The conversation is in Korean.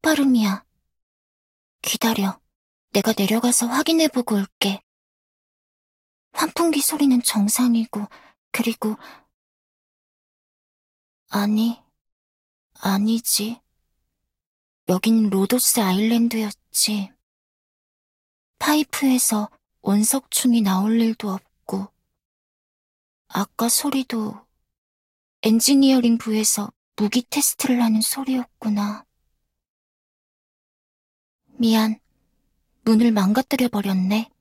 똑바름이야. 기다려. 내가 내려가서 확인해보고 올게. 환풍기 소리는 정상이고, 그리고 아니지. 여긴 로도스 아일랜드였지. 파이프에서 원석충이 나올 일도 없고, 아까 소리도 엔지니어링 부에서 무기 테스트를 하는 소리였구나. 미안, 문을 망가뜨려버렸네.